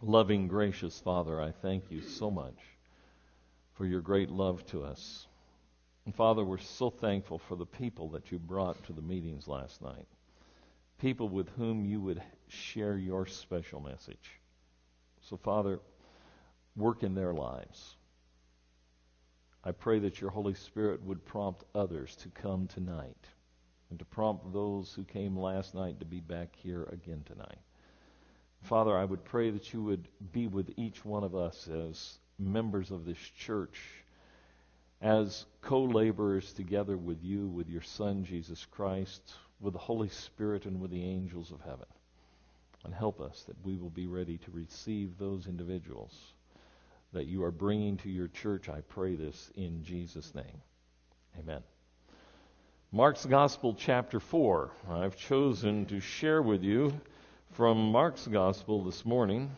Loving, gracious Father, I thank you so much for your great love to us. And Father, we're so thankful for the people that you brought to the meetings last night. People with whom you would share your special message. So Father, work in their lives. I pray that your Holy Spirit would prompt others to come tonight and to prompt those who came last night to be back here again tonight. Father, I would pray that you would be with each one of us as members of this church, as co-laborers together with you, with your Son, Jesus Christ, with the Holy Spirit, and with the angels of heaven. And help us that we will be ready to receive those individuals that you are bringing to your church. I pray this in Jesus' name. Amen. Mark's Gospel, chapter 4. I've chosen to share with you from Mark's Gospel this morning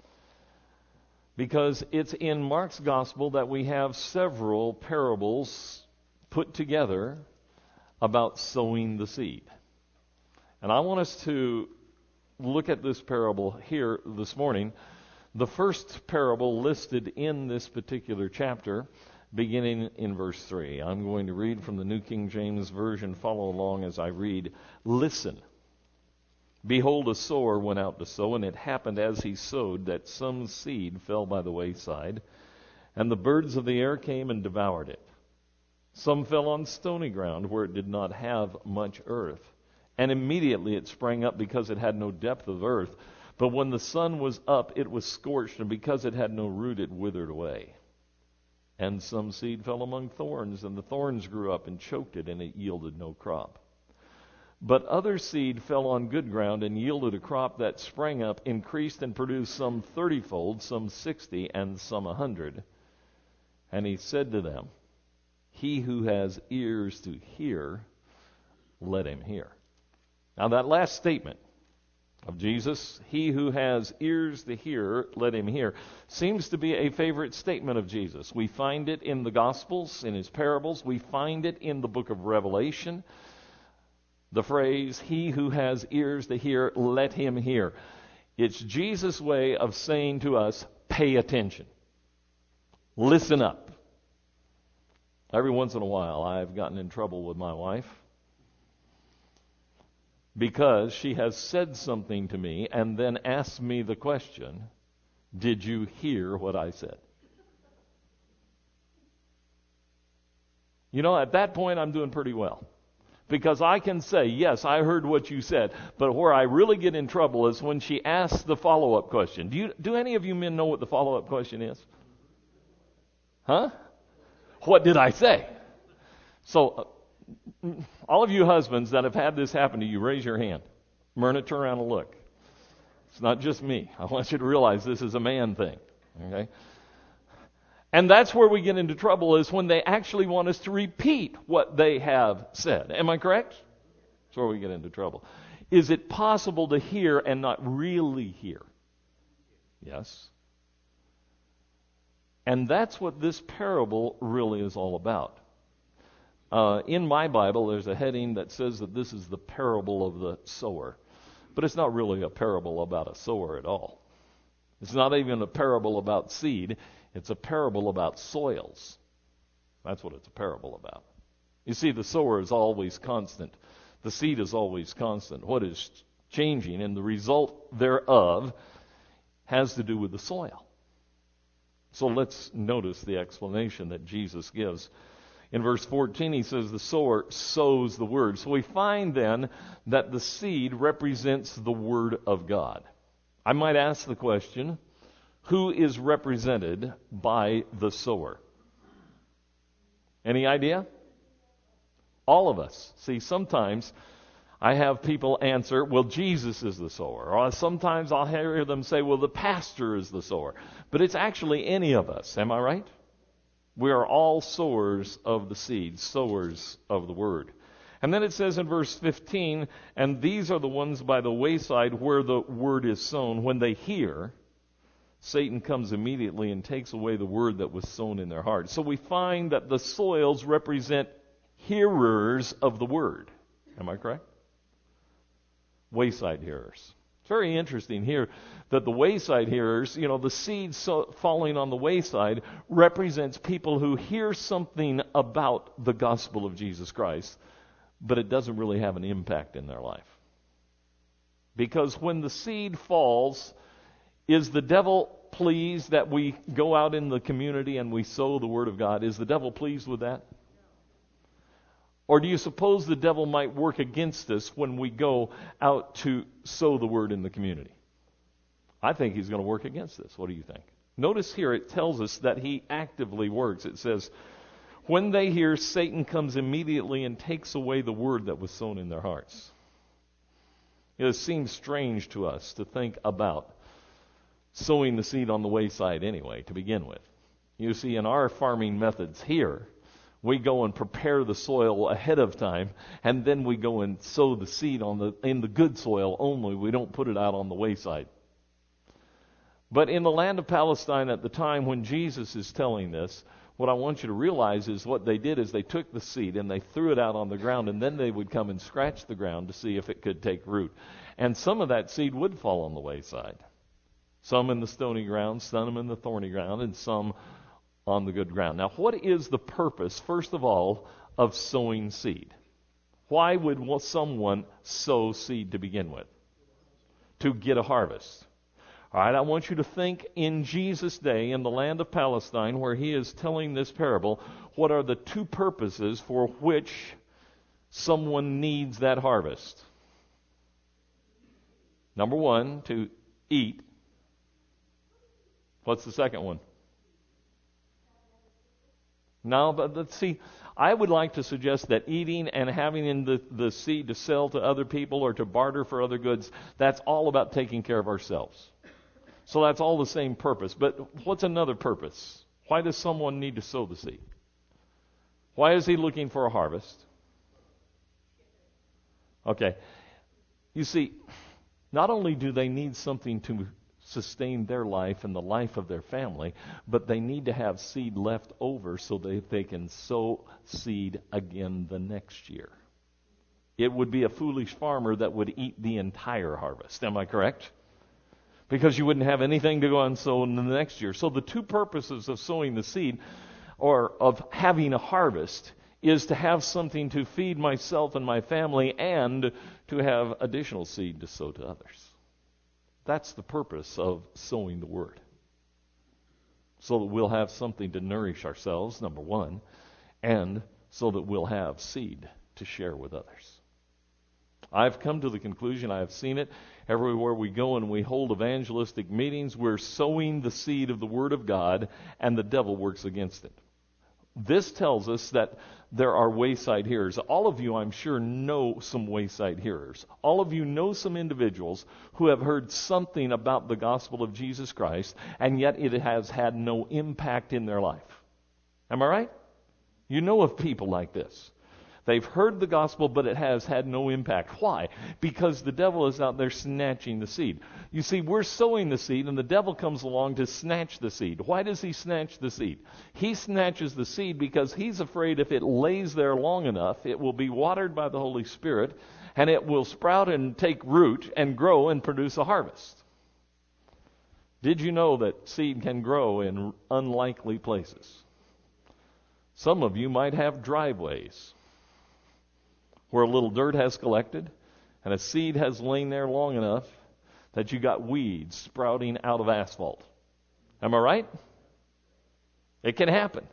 because it's in Mark's Gospel that we have several parables put together about sowing the seed. And I want us to look at this parable here this morning. The first parable listed in this particular chapter, beginning in verse 3. I'm going to read from the New King James Version. Follow along as I read. Listen. Behold, a sower went out to sow, and it happened as he sowed that some seed fell by the wayside, and the birds of the air came and devoured it. Some fell on stony ground where it did not have much earth, and immediately it sprang up because it had no depth of earth. But when the sun was up, it was scorched, and because it had no root, it withered away. And some seed fell among thorns, and the thorns grew up and choked it, and it yielded no crop. But other seed fell on good ground and yielded a crop that sprang up, increased, and produced some 30-fold, some 60, and some 100. And he said to them, He who has ears to hear, let him hear. Now that last statement of Jesus, he who has ears to hear, let him hear, seems to be a favorite statement of Jesus. We find it in the Gospels, in his parables. We find it in the book of Revelation. The phrase, he who has ears to hear, let him hear. It's Jesus' way of saying to us, pay attention. Listen up. Every once in a while, I've gotten in trouble with my wife because she has said something to me and then asked me the question, did you hear what I said? You know, at that point, I'm doing pretty well. Because I can say, yes, I heard what you said. But where I really get in trouble is when she asks the follow-up question. Do any of you men know what the follow-up question is? Huh? What did I say? So, all of you husbands that have had this happen to you, raise your hand. Myrna, turn around and look. It's not just me. I want you to realize this is a man thing. Okay? And that's where we get into trouble, is when they actually want us to repeat what they have said. Am I correct? That's where we get into trouble. Is it possible to hear and not really hear? Yes. And that's what this parable really is all about. In my Bible, there's a heading that says that this is the parable of the sower. But it's not really a parable about a sower at all. It's not even a parable about seed. It's a parable about soils. That's what it's a parable about. You see, the sower is always constant. The seed is always constant. What is changing, and the result thereof, has to do with the soil. So let's notice the explanation that Jesus gives. In verse 14, he says, the sower sows the word. So we find then that the seed represents the word of God. I might ask the question, who is represented by the sower? Any idea? All of us. See, sometimes I have people answer, well, Jesus is the sower. Or sometimes I'll hear them say, well, the pastor is the sower. But it's actually any of us. Am I right? We are all sowers of the seed, sowers of the word. And then it says in verse 15, and these are the ones by the wayside where the word is sown. When they hear, Satan comes immediately and takes away the word that was sown in their heart. So we find that the soils represent hearers of the word. Am I correct? Wayside hearers. It's very interesting here that the wayside hearers, the seed falling on the wayside represents people who hear something about the gospel of Jesus Christ, but it doesn't really have an impact in their life. Because when the seed falls, is the devil pleased that we go out in the community and we sow the Word of God? Is the devil pleased with that? Or do you suppose the devil might work against us when we go out to sow the Word in the community? I think he's going to work against us. What do you think? Notice here it tells us that he actively works. It says, when they hear, Satan comes immediately and takes away the word that was sown in their hearts. It seems strange to us to think about sowing the seed on the wayside anyway, to begin with. You see, in our farming methods here, we go and prepare the soil ahead of time, and then we go and sow the seed in the good soil only. We don't put it out on the wayside. But in the land of Palestine at the time when Jesus is telling this, what I want you to realize is what they did is they took the seed and they threw it out on the ground, and then they would come and scratch the ground to see if it could take root. And some of that seed would fall on the wayside. Some in the stony ground, some in the thorny ground, and some on the good ground. Now, what is the purpose, first of all, of sowing seed? Why would someone sow seed to begin with? To get a harvest. All right, I want you to think in Jesus' day in the land of Palestine where he is telling this parable, what are the two purposes for which someone needs that harvest? Number one, to eat. What's the second one? No, but let's see. I would like to suggest that eating and having in the seed to sell to other people or to barter for other goods, that's all about taking care of ourselves. So that's all the same purpose. But what's another purpose? Why does someone need to sow the seed? Why is he looking for a harvest? Okay. You see, not only do they need something to sustain their life and the life of their family, but they need to have seed left over so that they can sow seed again the next year. It would be a foolish farmer that would eat the entire harvest. Am I correct? Because you wouldn't have anything to go and sow in the next year. So the two purposes of sowing the seed, or of having a harvest, is to have something to feed myself and my family and to have additional seed to sow to others. That's the purpose of sowing the Word. So that we'll have something to nourish ourselves, number one, and so that we'll have seed to share with others. I've come to the conclusion, I have seen it, everywhere we go and we hold evangelistic meetings, we're sowing the seed of the Word of God, and the devil works against it. This tells us that there are wayside hearers. All of you, I'm sure, know some wayside hearers. All of you know some individuals who have heard something about the gospel of Jesus Christ, and yet it has had no impact in their life. Am I right? You know of people like this. They've heard the gospel, but it has had no impact. Why? Because the devil is out there snatching the seed. You see, we're sowing the seed, and the devil comes along to snatch the seed. Why does he snatch the seed? He snatches the seed because he's afraid if it lays there long enough, it will be watered by the Holy Spirit, and it will sprout and take root and grow and produce a harvest. Did you know that seed can grow in unlikely places? Some of you might have driveways where a little dirt has collected and a seed has lain there long enough that you got weeds sprouting out of asphalt. Am I right? It can happen.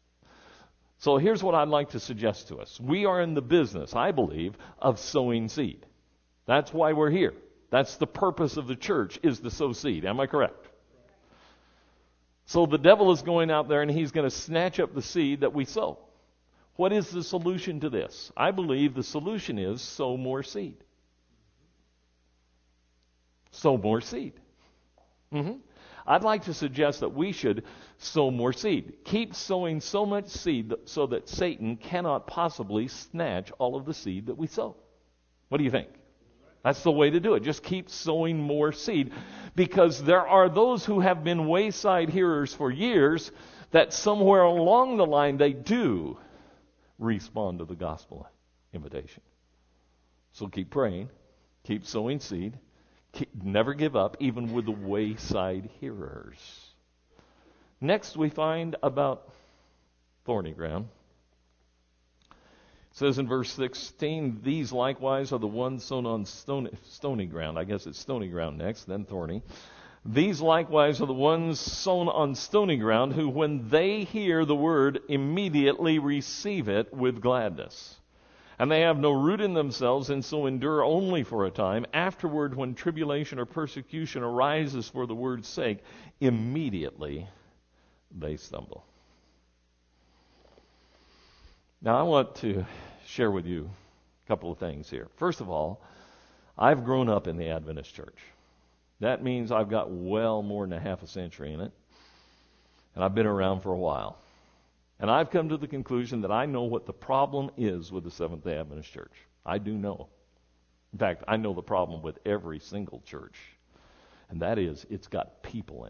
So here's what I'd like to suggest to us. We are in the business, I believe, of sowing seed. That's why we're here. That's the purpose of the church, is to sow seed. Am I correct? So the devil is going out there and he's going to snatch up the seed that we sow. What is the solution to this? I believe the solution is sow more seed. Sow more seed. I'd like to suggest that we should sow more seed. Keep sowing so much seed so that Satan cannot possibly snatch all of the seed that we sow. What do you think? That's the way to do it. Just keep sowing more seed, because there are those who have been wayside hearers for years that somewhere along the line they do respond to the gospel invitation. So keep praying, keep sowing seed, Never give up, even with the wayside hearers. Next, we find about thorny ground. It says in verse 16, these likewise are the ones sown on stony ground. I guess it's stony ground next, then thorny. These likewise are the ones sown on stony ground, who when they hear the word immediately receive it with gladness. And they have no root in themselves, and so endure only for a time. Afterward, when tribulation or persecution arises for the word's sake, immediately they stumble. Now, I want to share with you a couple of things here. First of all, I've grown up in the Adventist church. That means I've got well more than a half a century in it, and I've been around for a while. And I've come to the conclusion that I know what the problem is with the Seventh-day Adventist Church. I do know. In fact, I know the problem with every single church, and that is it's got people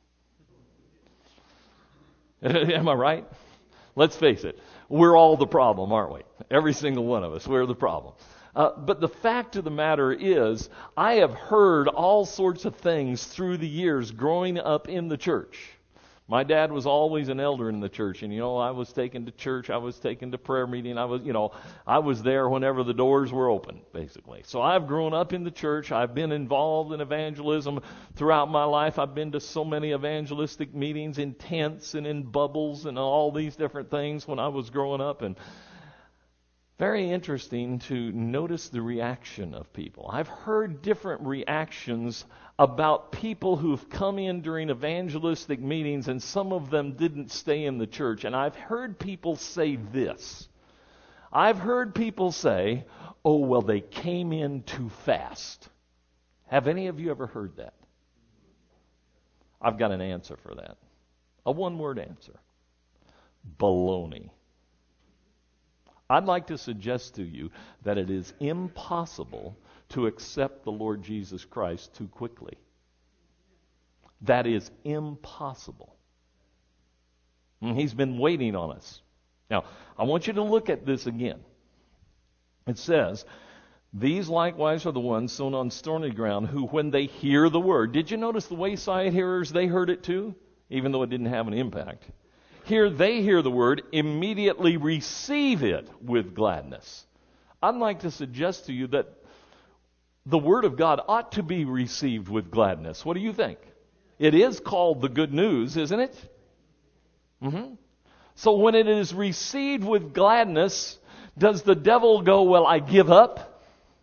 in it. Am I right? Let's face it. We're all the problem, aren't we? Every single one of us, we're the problem. But the fact of the matter is, I have heard all sorts of things through the years growing up in the church. My dad was always an elder in the church, and I was taken to church, I was taken to prayer meeting, I was there whenever the doors were open, basically. So I've grown up in the church, I've been involved in evangelism throughout my life. I've been to so many evangelistic meetings in tents and in bubbles and all these different things when I was growing up, and very interesting to notice the reaction of people. I've heard different reactions about people who've come in during evangelistic meetings, and some of them didn't stay in the church. And I've heard people say this. I've heard people say, oh, well, they came in too fast. Have any of you ever heard that? I've got an answer for that. A one-word answer. Baloney. I'd like to suggest to you that it is impossible to accept the Lord Jesus Christ too quickly. That is impossible. And He's been waiting on us. Now, I want you to look at this again. It says, these likewise are the ones sown on stony ground, who when they hear the word. Did you notice the wayside hearers, they heard it too? Even though it didn't have an impact. Here they hear the word, immediately receive it with gladness. I'd like to suggest to you that the Word of God ought to be received with gladness. What do you think? It is called the good news, isn't it? Mm-hmm. So when it is received with gladness, does the devil go, well, I give up?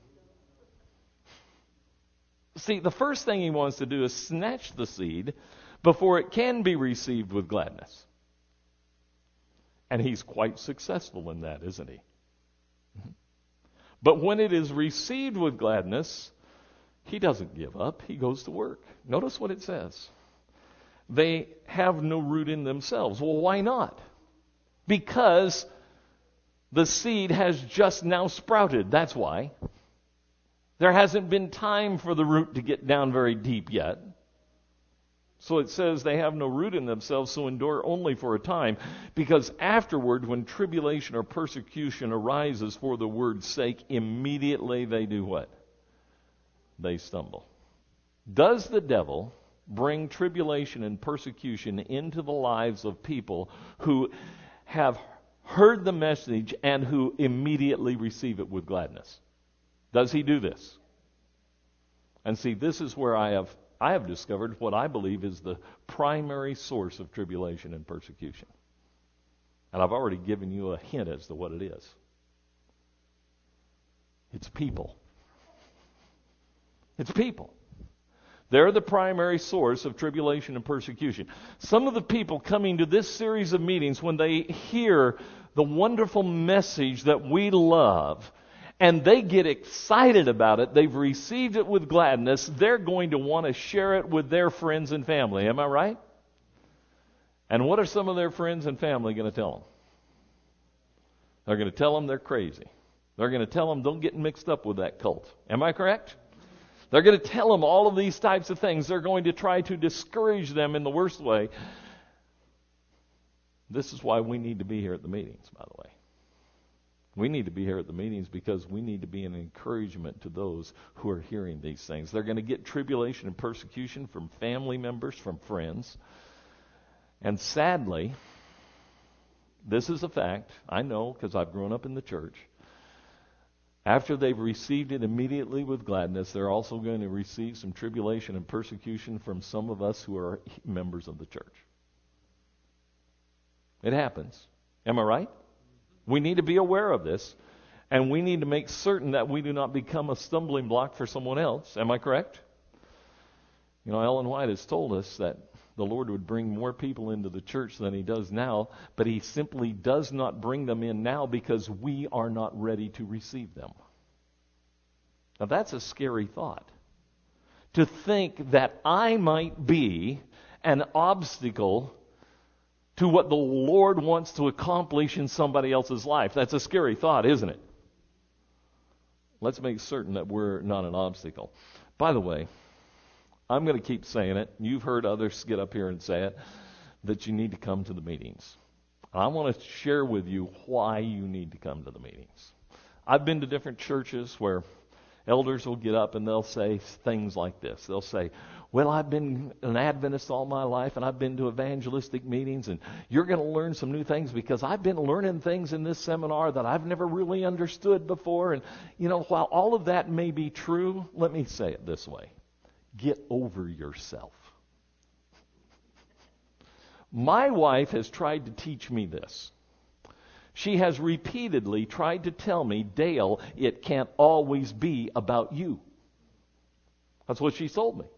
See, the first thing he wants to do is snatch the seed before it can be received with gladness. And he's quite successful in that, isn't he? But when it is received with gladness, he doesn't give up. He goes to work. Notice what it says. They have no root in themselves. Well, why not? Because the seed has just now sprouted. That's why. There hasn't been time for the root to get down very deep yet. So it says they have no root in themselves, so endure only for a time, because afterward, when tribulation or persecution arises for the word's sake, immediately they do what? They stumble. Does the devil bring tribulation and persecution into the lives of people who have heard the message and who immediately receive it with gladness? Does he do this? And see, this is where I have discovered what I believe is the primary source of tribulation and persecution. And I've already given you a hint as to what it is. It's people. It's people. They're the primary source of tribulation and persecution. Some of the people coming to this series of meetings, when they hear the wonderful message that we love, and they get excited about it, they've received it with gladness, they're going to want to share it with their friends and family. Am I right? And what are some of their friends and family going to tell them? They're going to tell them they're crazy. They're going to tell them don't get mixed up with that cult. Am I correct? They're going to tell them all of these types of things. They're going to try to discourage them in the worst way. This is why we need to be here at the meetings, by the way. We need to be here at the meetings because we need to be an encouragement to those who are hearing these things. They're going to get tribulation and persecution from family members, from friends. And sadly, this is a fact. I know because I've grown up in the church. After they've received it immediately with gladness, they're also going to receive some tribulation and persecution from some of us who are members of the church. It happens. Am I right? We need to be aware of this, and we need to make certain that we do not become a stumbling block for someone else. Am I correct? You know, Ellen White has told us that the Lord would bring more people into the church than He does now, but He simply does not bring them in now because we are not ready to receive them. Now that's a scary thought. To think that I might be an obstacle to what the Lord wants to accomplish in somebody else's life. That's a scary thought, isn't it? Let's make certain that we're not an obstacle. By the way, I'm going to keep saying it. You've heard others get up here and say it, that you need to come to the meetings. I want to share with you why you need to come to the meetings. I've been to different churches where elders will get up and they'll say things like this. They'll say, well, I've been an Adventist all my life, and I've been to evangelistic meetings, and you're going to learn some new things because I've been learning things in this seminar that I've never really understood before. And, you know, while all of that may be true, let me say it this way. Get over yourself. My wife has tried to teach me this. She has repeatedly tried to tell me, Dale, it can't always be about you. That's what she told me.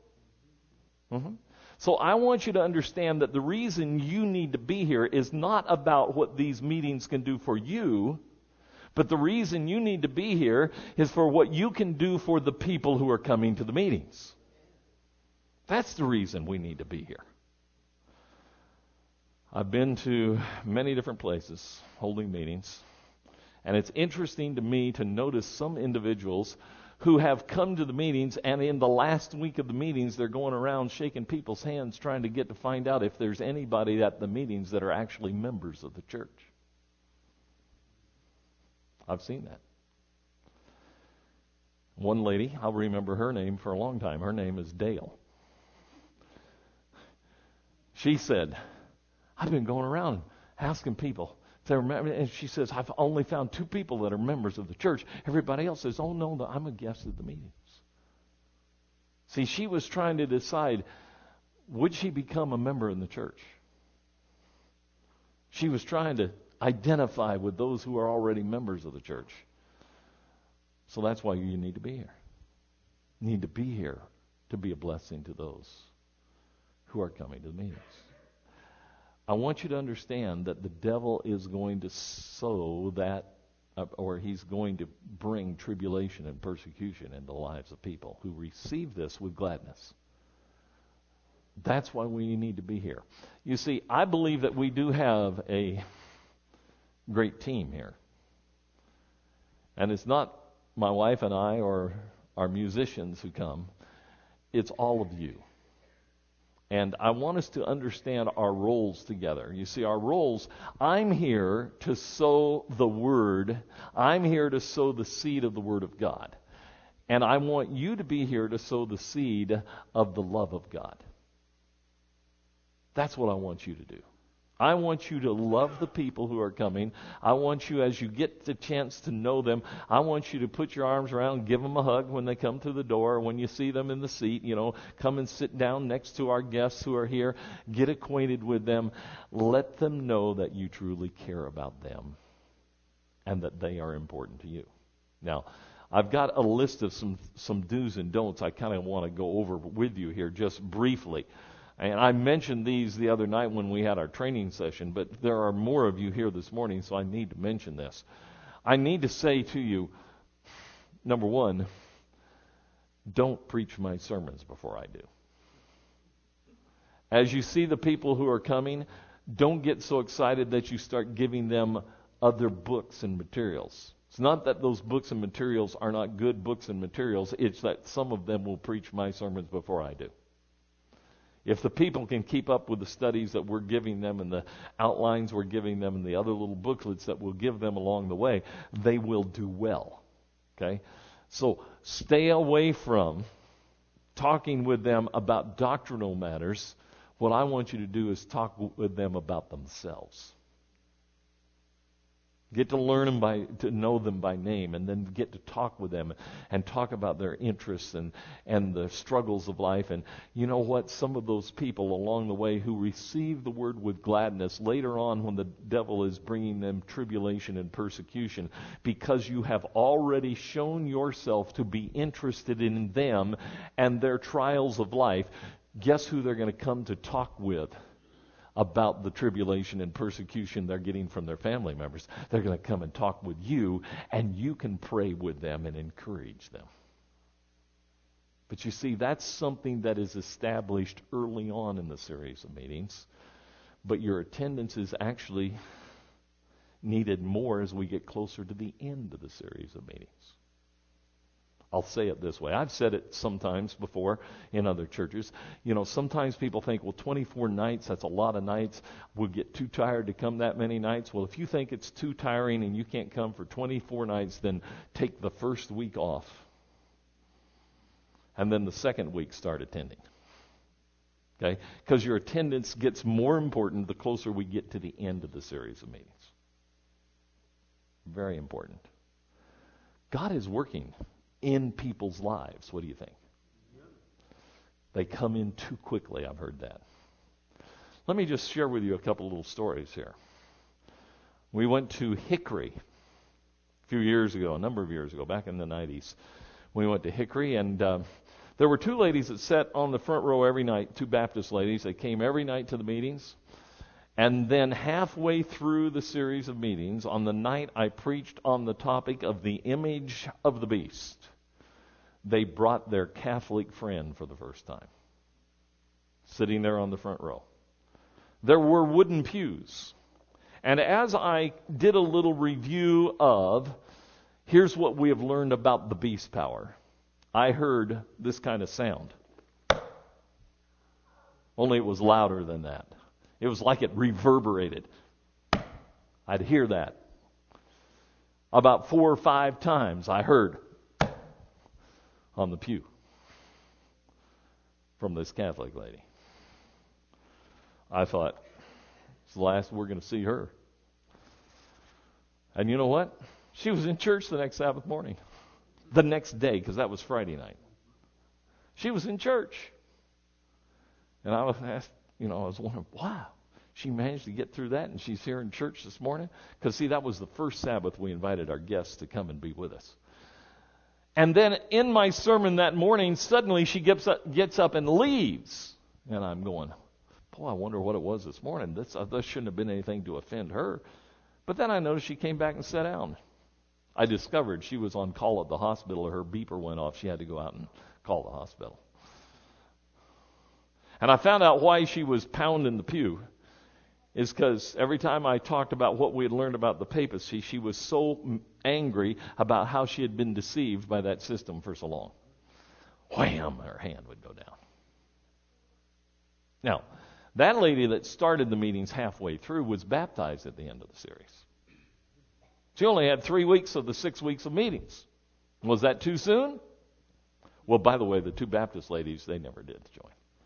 So I want you to understand that the reason you need to be here is not about what these meetings can do for you, but the reason you need to be here is for what you can do for the people who are coming to the meetings. That's the reason we need to be here. I've been to many different places holding meetings, and it's interesting to me to notice some individuals who have come to the meetings, and in the last week of the meetings, they're going around shaking people's hands trying to get to find out if there's anybody at the meetings that are actually members of the church. I've seen that. One lady, I'll remember her name for a long time. Her name is Dale. She said, I've been going around asking people. And she says, I've only found 2 people that are members of the church. Everybody else says, oh no, I'm a guest at the meetings. See, she was trying to decide, would she become a member in the church? She was trying to identify with those who are already members of the church. So that's why you need to be here. You need to be here to be a blessing to those who are coming to the meetings. I want you to understand that the devil is going to sow that, or he's going to bring tribulation and persecution into the lives of people who receive this with gladness. That's why we need to be here. You see, I believe that we do have a great team here. And it's not my wife and I or our musicians who come. It's all of you. And I want us to understand our roles together. You see, our roles, I'm here to sow the Word. I'm here to sow the seed of the Word of God. And I want you to be here to sow the seed of the love of God. That's what I want you to do. I want you to love the people who are coming. I want you, as you get the chance to know them, I want you to put your arms around and give them a hug when they come through the door. When you see them in the seat, come and sit down next to our guests who are here. Get acquainted with them. Let them know that you truly care about them and that they are important to you. Now, I've got a list of some do's and don'ts I kind of want to go over with you here just briefly. And I mentioned these the other night when we had our training session, but there are more of you here this morning, so I need to mention this. I need to say to you, number one, don't preach my sermons before I do. As you see the people who are coming, don't get so excited that you start giving them other books and materials. It's not that those books and materials are not good books and materials. It's that some of them will preach my sermons before I do. If the people can keep up with the studies that we're giving them and the outlines we're giving them and the other little booklets that we'll give them along the way, they will do well. Okay? So stay away from talking with them about doctrinal matters. What I want you to do is talk with them about themselves. Get to to know them by name, and then get to talk with them and talk about their interests and the struggles of life. And you know what? Some of those people along the way who receive the word with gladness, later on when the devil is bringing them tribulation and persecution, because you have already shown yourself to be interested in them and their trials of life, guess who they're going to come to talk with about the tribulation and persecution they're getting from their family members? They're going to come and talk with you, and you can pray with them and encourage them. But you see, that's something that is established early on in the series of meetings, but your attendance is actually needed more as we get closer to the end of the series of meetings. I'll say it this way. I've said it sometimes before in other churches. You know, sometimes people think, well, 24 nights, that's a lot of nights. We'll get too tired to come that many nights. Well, if you think it's too tiring and you can't come for 24 nights, then take the first week off. And then the second week start attending. Okay? Because your attendance gets more important the closer we get to the end of the series of meetings. Very important. God is working in people's lives. What do you think? They come in too quickly. I've heard that. Let me just share with you a couple little stories here. We went to Hickory a few years ago, a number of years ago, back in the 90s. We went to Hickory, and there were two ladies that sat on the front row every night, two Baptist ladies. They came every night to the meetings. And then halfway through the series of meetings, on the night I preached on the topic of the image of the beast, they brought their Catholic friend for the first time, sitting there on the front row. There were wooden pews. And as I did a little review of, here's what we have learned about the beast power, I heard this kind of sound. Only it was louder than that. It was like it reverberated. I'd hear that. About 4 or 5 times I heard on the pew from this Catholic lady. I thought, it's the last we're going to see her. And you know what? She was in church the next Sabbath morning. The next day, because that was Friday night. She was in church. And I was asked, I was wondering, wow, she managed to get through that, and she's here in church this morning? Because, see, that was the first Sabbath we invited our guests to come and be with us. And then in my sermon that morning, suddenly she gets up and leaves. And I'm going, boy, I wonder what it was this morning. This shouldn't have been anything to offend her. But then I noticed she came back and sat down. I discovered she was on call at the hospital. Her beeper went off. She had to go out and call the hospital. And I found out why she was pounding the pew is because every time I talked about what we had learned about the papacy, she was so angry about how she had been deceived by that system for so long. Wham! Her hand would go down. Now, that lady that started the meetings halfway through was baptized at the end of the series. She only had 3 weeks of the 6 weeks of meetings. Was that too soon? Well, by the way, the two Baptist ladies, they never did join.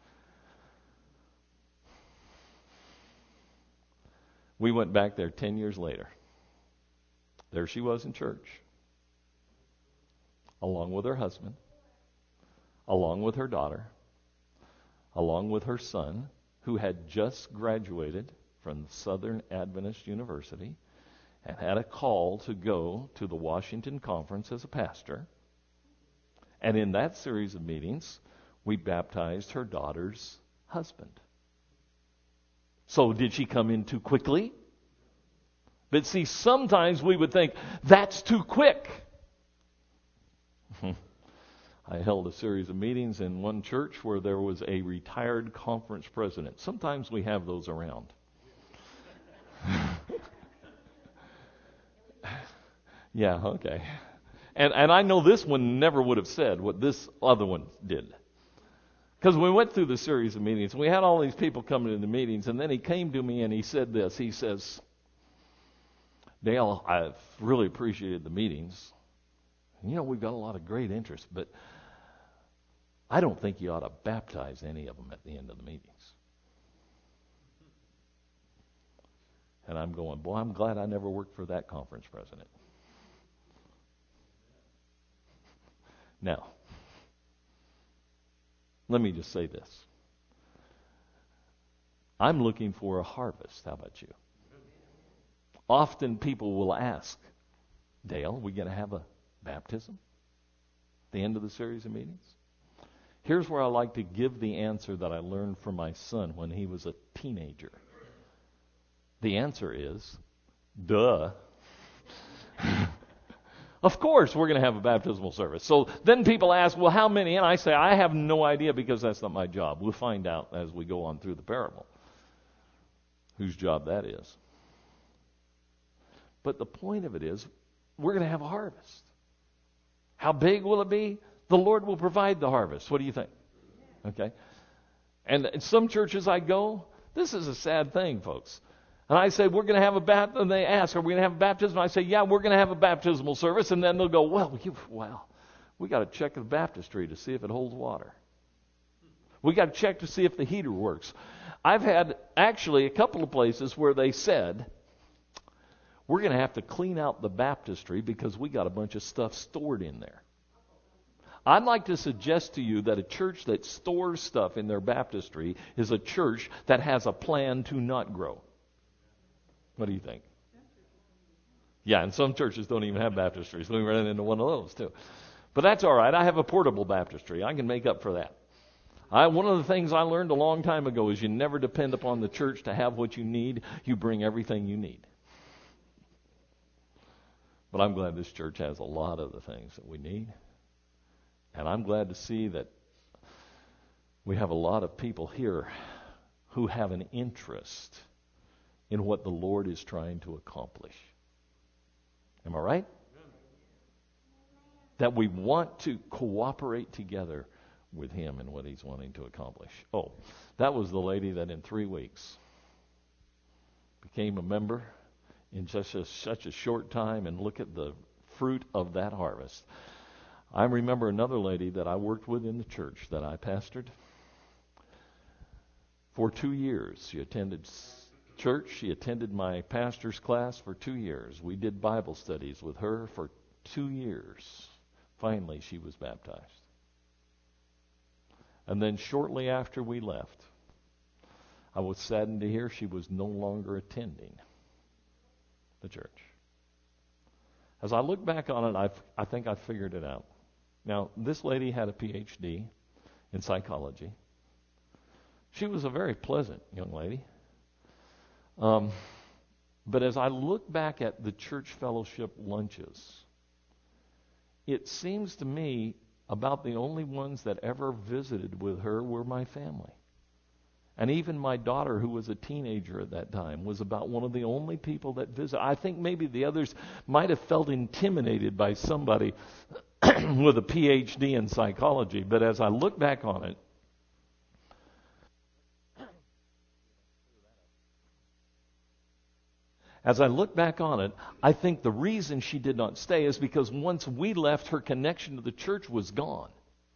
We went back there 10 years later. There she was in church, along with her husband, along with her daughter, along with her son, who had just graduated from Southern Adventist University and had a call to go to the Washington Conference as a pastor. And in that series of meetings, we baptized her daughter's husband. So did she come in too quickly? But see, sometimes we would think, that's too quick. I held a series of meetings in one church where there was a retired conference president. Sometimes we have those around. Yeah, okay. And I know this one never would have said what this other one did. Because we went through the series of meetings. We had all these people coming to the meetings, and then he came to me and he said this. He says, Dale, I've really appreciated the meetings. We've got a lot of great interest, but I don't think you ought to baptize any of them at the end of the meetings. And I'm going, boy, I'm glad I never worked for that conference president. Now, let me just say this. I'm looking for a harvest. How about you? Often people will ask, Dale, we going to have a baptism at the end of the series of meetings? Here's where I like to give the answer that I learned from my son when he was a teenager. The answer is, duh. Of course we're going to have a baptismal service. So then people ask, well, how many? And I say, I have no idea because that's not my job. We'll find out as we go on through the parable whose job that is. But the point of it is, we're going to have a harvest. How big will it be? The Lord will provide the harvest. What do you think? Okay. And in some churches I go, this is a sad thing, folks. And I say, we're going to have a baptism. And they ask, are we going to have a baptism? I say, yeah, we're going to have a baptismal service. And then they'll go, well, we got to check the baptistry to see if it holds water. We got to check to see if the heater works. I've had actually a couple of places where they said, we're going to have to clean out the baptistry because we got a bunch of stuff stored in there. I'd like to suggest to you that a church that stores stuff in their baptistry is a church that has a plan to not grow. What do you think? Yeah, and some churches don't even have baptistries. We run into one of those too. But that's all right. I have a portable baptistry. I can make up for that. One of the things I learned a long time ago is you never depend upon the church to have what you need. You bring everything you need. But I'm glad this church has a lot of the things that we need. And I'm glad to see that we have a lot of people here who have an interest in what the Lord is trying to accomplish. Am I right? That we want to cooperate together with Him in what He's wanting to accomplish. Oh, that was the lady that in 3 weeks became a member in such a short time, and look at the fruit of that harvest. I remember another lady that I worked with in the church that I pastored. For 2 years, she attended church. She attended my pastor's class for 2 years. We did Bible studies with her for 2 years. Finally, she was baptized. And then shortly after we left, I was saddened to hear she was no longer attending the church. As I look back on it, I think I figured it out. Now, this lady had a PhD in psychology. She was a very pleasant young lady. But as I look back at the church fellowship lunches, it seems to me about the only ones that ever visited with her were my family. And even my daughter, who was a teenager at that time, was about one of the only people that visited. I think maybe the others might have felt intimidated by somebody with a PhD in psychology. But as I look back on it, I think the reason she did not stay is because once we left, her connection to the church was gone.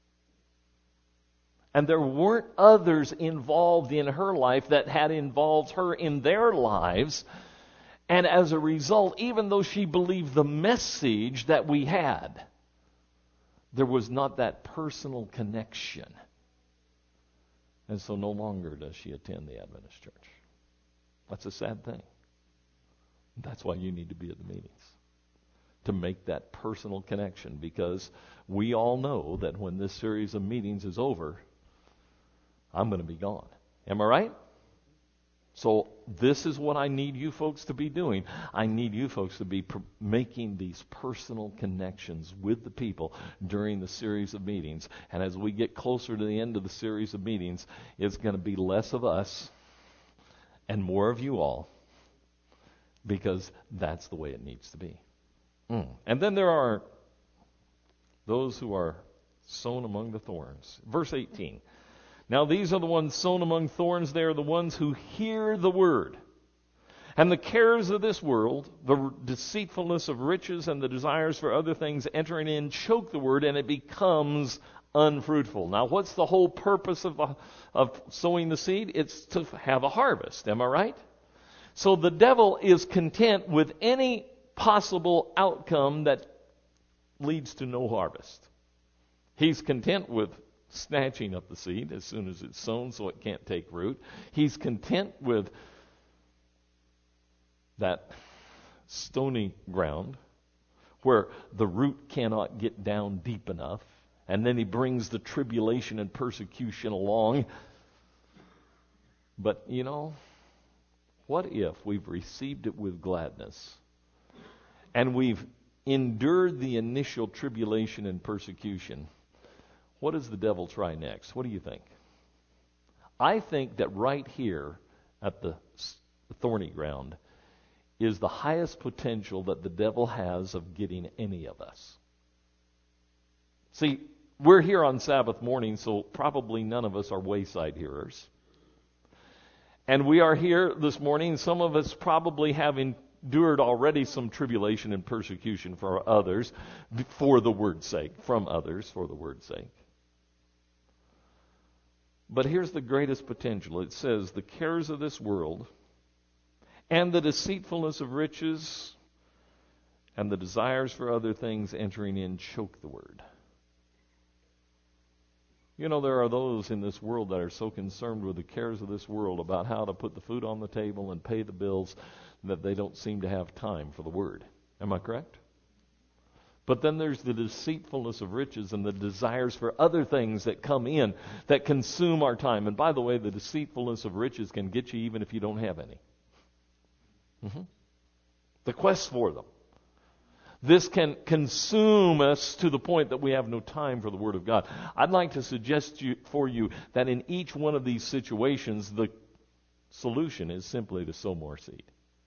And there weren't others involved in her life that had involved her in their lives. And as a result, even though she believed the message that we had, there was not that personal connection. And so no longer does she attend the Adventist church. That's a sad thing. That's why you need to be at the meetings, to make that personal connection, because we all know that when this series of meetings is over, I'm going to be gone. Am I right? So this is what I need you folks to be doing. I need you folks to be making these personal connections with the people during the series of meetings. And as we get closer to the end of the series of meetings, it's going to be less of us and more of you all, because that's the way it needs to be. And then there are those who are sown among the thorns. Verse 18. Now these are the ones sown among thorns. They are the ones who hear the word. And the cares of this world, the deceitfulness of riches and the desires for other things entering in, choke the word, and it becomes unfruitful. Now what's the whole purpose of sowing the seed? It's to have a harvest. Am I right? So the devil is content with any possible outcome that leads to no harvest. He's content with snatching up the seed as soon as it's sown so it can't take root. He's content with that stony ground where the root cannot get down deep enough, and then he brings the tribulation and persecution along. But you know, what if we've received it with gladness and we've endured the initial tribulation and persecution? What does the devil try next? What do you think? I think that right here at the thorny ground is the highest potential that the devil has of getting any of us. See, we're here on Sabbath morning, so probably none of us are wayside hearers. And we are here this morning. Some of us probably have endured already some tribulation and persecution for others for the word's sake, from others for the word's sake. But here's the greatest potential. It says, the cares of this world and the deceitfulness of riches and the desires for other things entering in choke the word. You know, there are those in this world that are so concerned with the cares of this world about how to put the food on the table and pay the bills that they don't seem to have time for the word. Am I correct? But then there's the deceitfulness of riches and the desires for other things that come in that consume our time. And by the way, the deceitfulness of riches can get you even if you don't have any. The quest for them. This can consume us to the point that we have no time for the Word of God. I'd like to suggest for you that in each one of these situations, the solution is simply to sow more seed.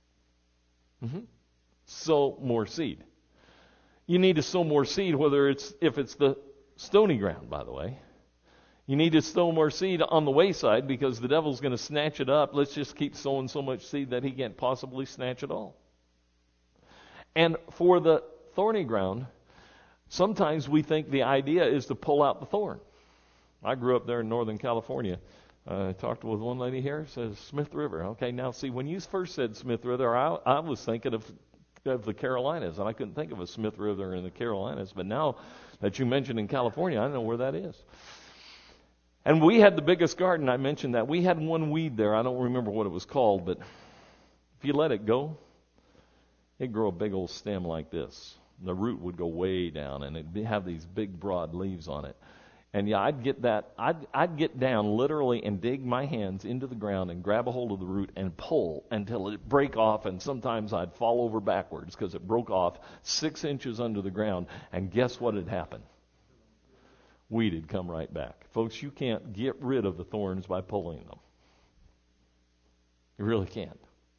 Sow more seed. You need to sow more seed, if it's the stony ground, by the way. You need to sow more seed on the wayside because the devil's going to snatch it up. Let's just keep sowing so much seed that he can't possibly snatch it all. And for the thorny ground, sometimes we think the idea is to pull out the thorn. I grew up there in Northern California. I talked with one lady here, says Smith River. Okay, now see, when you first said Smith River, I was thinking of the Carolinas, and I couldn't think of a Smith River in the Carolinas. But now that you mentioned in California, I know where that is. And we had the biggest garden. I mentioned that. We had one weed there. I don't remember what it was called, but if you let it go, it'd grow a big old stem like this. The root would go way down, and it'd have these big, broad leaves on it. And yeah, I'd get down literally and dig my hands into the ground and grab a hold of the root and pull until it break off. And sometimes I'd fall over backwards because it broke off 6 inches under the ground. And guess what had happened? Weed had come right back. Folks, you can't get rid of the thorns by pulling them. You really can't.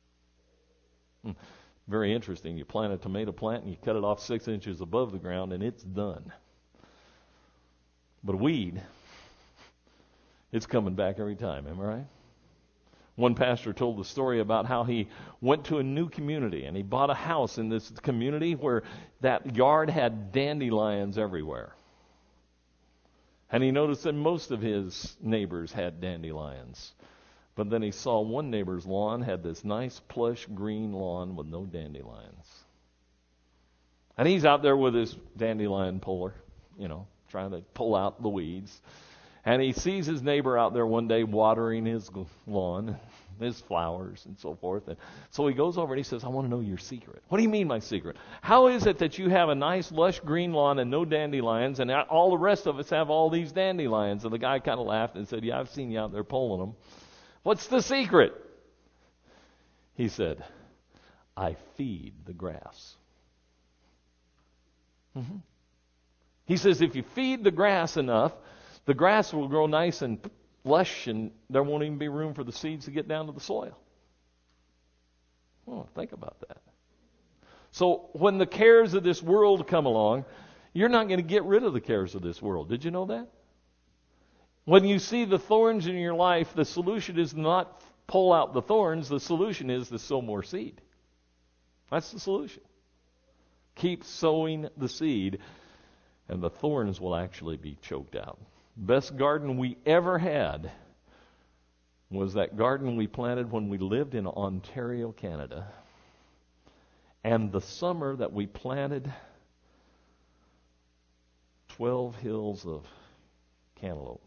Very interesting. You plant a tomato plant and you cut it off 6 inches above the ground and it's done. But a weed, it's coming back every time. Am I right? One pastor told the story about how he went to a new community and he bought a house in this community where that yard had dandelions everywhere. And he noticed that most of his neighbors had dandelions. But then he saw one neighbor's lawn had this nice plush green lawn with no dandelions. And he's out there with his dandelion puller, trying to pull out the weeds. And he sees his neighbor out there one day watering his lawn, his flowers and so forth. And so he goes over and he says, I want to know your secret. What do you mean my secret? How is it that you have a nice lush green lawn and no dandelions and all the rest of us have all these dandelions? And the guy kind of laughed and said, yeah, I've seen you out there pulling them. What's the secret? He said, I feed the grass. He says, if you feed the grass enough, the grass will grow nice and lush, and there won't even be room for the seeds to get down to the soil. Oh, think about that. So when the cares of this world come along, you're not going to get rid of the cares of this world. Did you know that? When you see the thorns in your life, the solution is not pull out the thorns. The solution is to sow more seed. That's the solution. Keep sowing the seed, and the thorns will actually be choked out. Best garden we ever had was that garden we planted when we lived in Ontario, Canada. And the summer that we planted 12 hills of cantaloupe.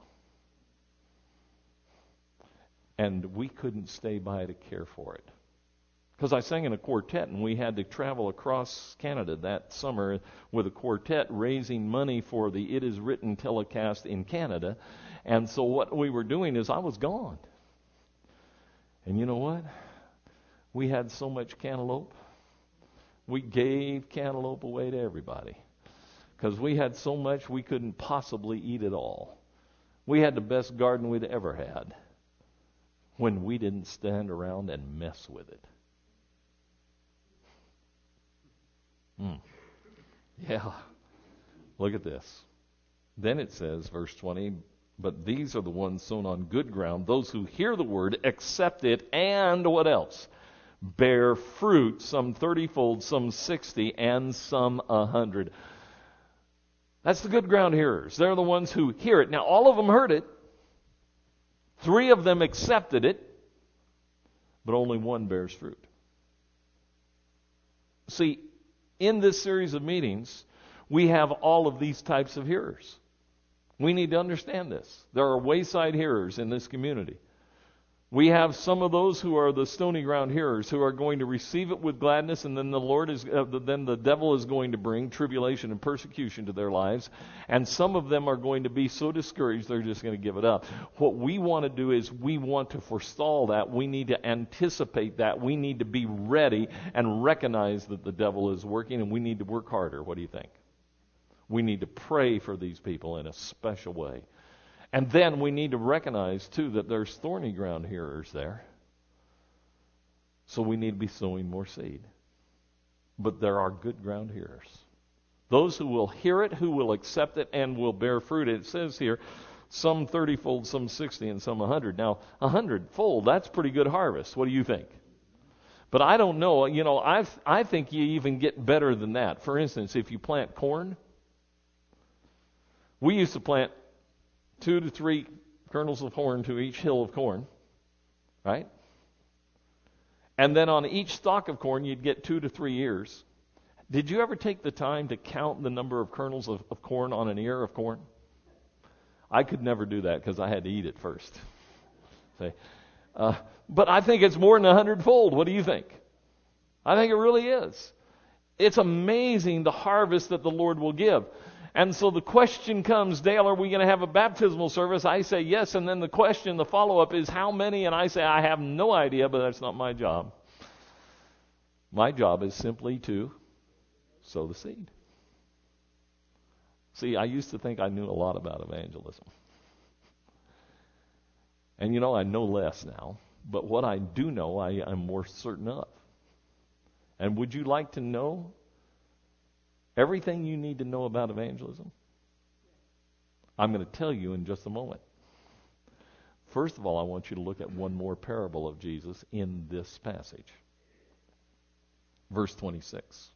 And we couldn't stay by to care for it. Because I sang in a quartet, and we had to travel across Canada that summer with a quartet raising money for the It Is Written telecast in Canada. And so what we were doing is I was gone. And you know what? We had so much cantaloupe. We gave cantaloupe away to everybody. Because we had so much we couldn't possibly eat it all. We had the best garden we'd ever had when we didn't stand around and mess with it. Yeah. Look at this. Then it says, verse 20, but these are the ones sown on good ground, those who hear the word, accept it, and what else? Bear fruit, some 30-fold, some 60, and some 100. That's the good ground hearers. They're the ones who hear it. Now, all of them heard it. 3 of them accepted it, but only 1 bears fruit. See, in this series of meetings, we have all of these types of hearers. We need to understand this. There are wayside hearers in this community. We have some of those who are the stony ground hearers who are going to receive it with gladness, and then then the devil is going to bring tribulation and persecution to their lives. And some of them are going to be so discouraged they're just going to give it up. What we want to do is we want to forestall that. We need to anticipate that. We need to be ready and recognize that the devil is working, and we need to work harder. What do you think? We need to pray for these people in a special way. And then we need to recognize, too, that there's thorny ground hearers there. So we need to be sowing more seed. But there are good ground hearers. Those who will hear it, who will accept it, and will bear fruit. It says here, some 30-fold, some 60, and some 100. Now, 100-fold, that's pretty good harvest. What do you think? But I don't know. You know, I think you even get better than that. For instance, if you plant corn, we used to plant 2 to 3 kernels of corn to each hill of corn, right? And then on each stalk of corn, you'd get 2 to 3 ears. Did you ever take the time to count the number of kernels of corn on an ear of corn? I could never do that because I had to eat it first. But I think it's more than 100-fold. What do you think? I think it really is. It's amazing the harvest that the Lord will give. And so the question comes, Dale, are we going to have a baptismal service? I say yes, and then the question, the follow-up is how many? And I say I have no idea, but that's not my job. My job is simply to sow the seed. See, I used to think I knew a lot about evangelism. And you know, I know less now, but what I do know, I'm more certain of. And would you like to know everything you need to know about evangelism? I'm going to tell you in just a moment. First of all, I want you to look at one more parable of Jesus in this passage. Verse 26.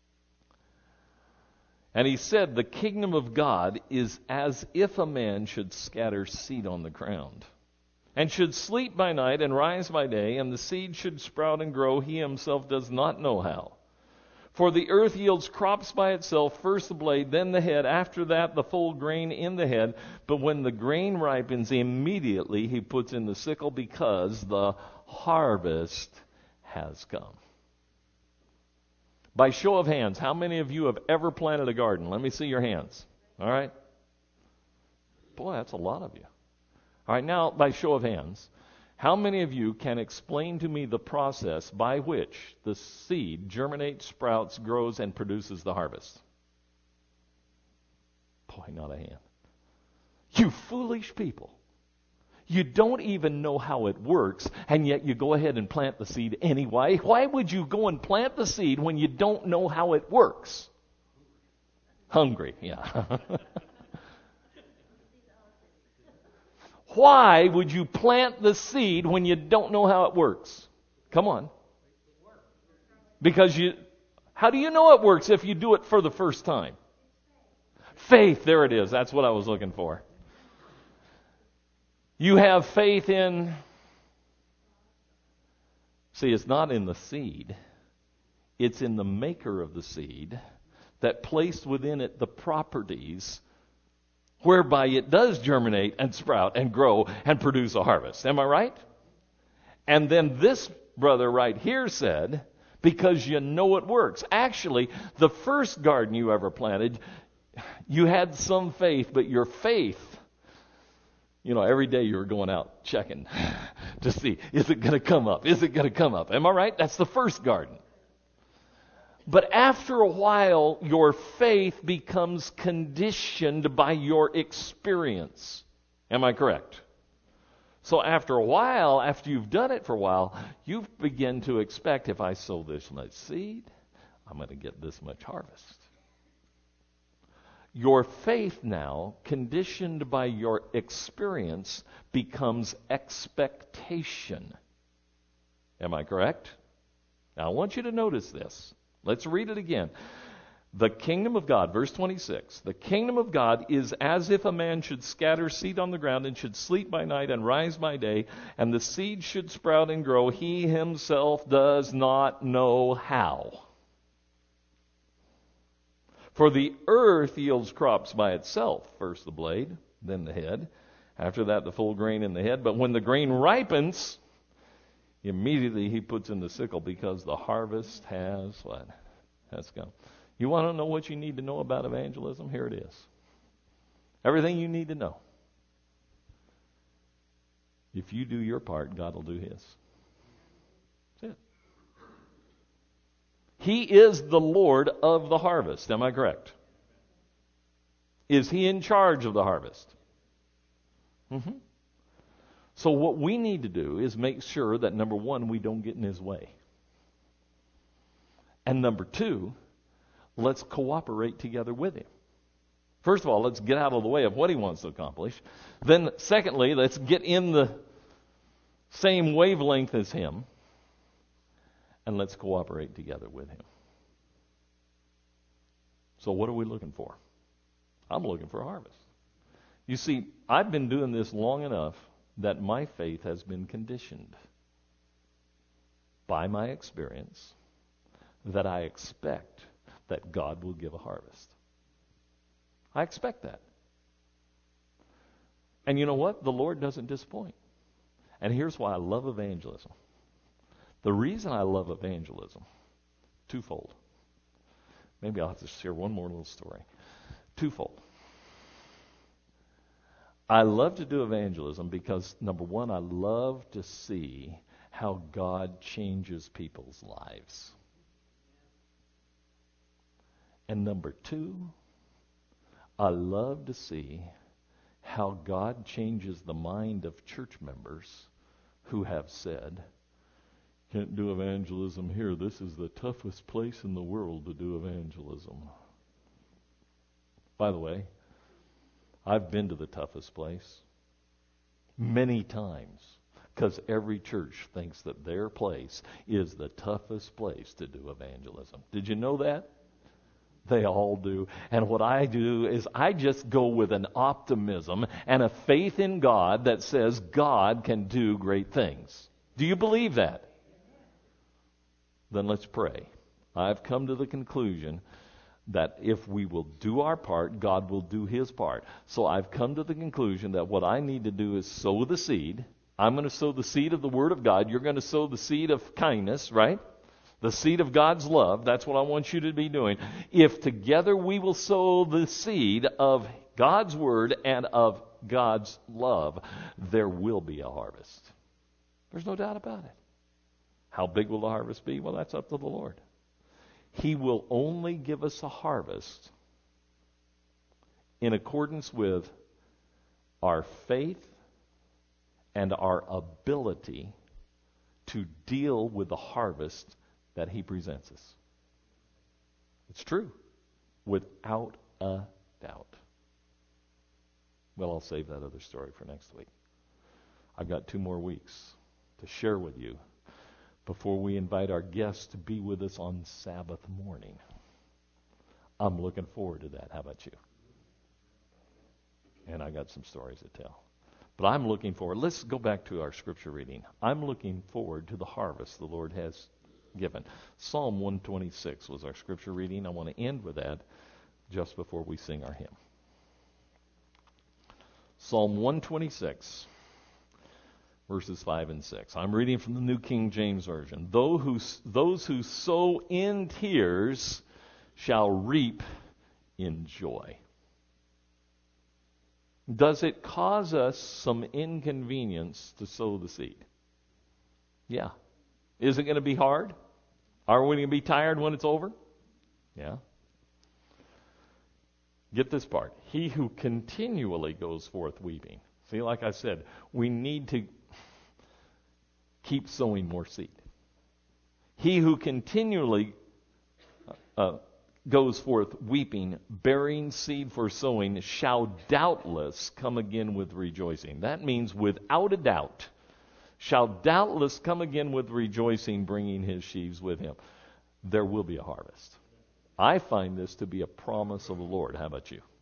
And he said, the kingdom of God is as if a man should scatter seed on the ground, and should sleep by night and rise by day, and the seed should sprout and grow, he himself does not know how. For the earth yields crops by itself, first the blade, then the head, after that the full grain in the head. But when the grain ripens, immediately he puts in the sickle, because the harvest has come. By show of hands, how many of you have ever planted a garden? Let me see your hands. All right? Boy, that's a lot of you. All right, now, by show of hands, how many of you can explain to me the process by which the seed germinates, sprouts, grows, and produces the harvest? Boy, not a hand. You foolish people. You don't even know how it works, and yet you go ahead and plant the seed anyway. Why would you go and plant the seed when you don't know how it works? Hungry, yeah. Why would you plant the seed when you don't know how it works? Come on. Because how do you know it works if you do it for the first time? Faith, there it is. That's what I was looking for. You have faith in... See, it's not in the seed. It's in the maker of the seed that placed within it the properties whereby it does germinate and sprout and grow and produce a harvest. Am I right? And then this brother right here said, because you know it works. Actually, the first garden you ever planted, you had some faith, but your faith, every day you were going out checking to see, is it going to come up? Is it going to come up? Am I right? That's the first garden. But after a while, your faith becomes conditioned by your experience. Am I correct? So after a while, after you've done it for a while, you begin to expect, if I sow this much seed, I'm going to get this much harvest. Your faith now, conditioned by your experience, becomes expectation. Am I correct? Now I want you to notice this. Let's read it again. The kingdom of God, verse 26, the kingdom of God is as if a man should scatter seed on the ground and should sleep by night and rise by day, and the seed should sprout and grow. He himself does not know how. For the earth yields crops by itself, first the blade, then the head, after that the full grain in the head. But when the grain ripens, immediately he puts in the sickle, because the harvest has what? Has come. You want to know what you need to know about evangelism? Here it is. Everything you need to know. If you do your part, God will do His. That's it. He is the Lord of the harvest. Am I correct? Is He in charge of the harvest? Mm-hmm. So what we need to do is make sure that, number one, we don't get in His way. And number two, let's cooperate together with Him. First of all, let's get out of the way of what He wants to accomplish. Then, secondly, let's get in the same wavelength as Him. And let's cooperate together with Him. So what are we looking for? I'm looking for a harvest. You see, I've been doing this long enough that my faith has been conditioned by my experience that I expect that God will give a harvest. I expect that. And you know what? The Lord doesn't disappoint. And here's why I love evangelism. The reason I love evangelism, twofold. Maybe I'll have to share one more little story. Twofold. I love to do evangelism because, number one, I love to see how God changes people's lives. And number two, I love to see how God changes the mind of church members who have said, can't do evangelism here. This is the toughest place in the world to do evangelism. By the way, I've been to the toughest place many times because every church thinks that their place is the toughest place to do evangelism. Did you know that? They all do. And what I do is I just go with an optimism and a faith in God that says God can do great things. Do you believe that? Then let's pray. I've come to the conclusion that if we will do our part, God will do His part. So I've come to the conclusion that what I need to do is sow the seed. I'm going to sow the seed of the Word of God. You're going to sow the seed of kindness, right? The seed of God's love. That's what I want you to be doing. If together we will sow the seed of God's Word and of God's love, there will be a harvest. There's no doubt about it. How big will the harvest be? Well, that's up to the Lord. He will only give us a harvest in accordance with our faith and our ability to deal with the harvest that He presents us. It's true, without a doubt. Well, I'll save that other story for next week. I've got 2 more weeks to share with you before we invite our guests to be with us on Sabbath morning. I'm looking forward to that. How about you? And I got some stories to tell. But I'm looking forward. Let's go back to our scripture reading. I'm looking forward to the harvest the Lord has given. Psalm 126 was our scripture reading. I want to end with that just before we sing our hymn. Psalm 126, verses 5 and 6. I'm reading from the New King James Version. Those who sow in tears shall reap in joy. Does it cause us some inconvenience to sow the seed? Yeah. Is it going to be hard? Are we going to be tired when it's over? Yeah. Get this part. He who continually goes forth weeping. See, like I said, we need to keep sowing more seed. He who continually goes forth weeping, bearing seed for sowing, shall doubtless come again with rejoicing. That means without a doubt, shall doubtless come again with rejoicing, bringing his sheaves with him. There will be a harvest. I find this to be a promise of the Lord. How about you?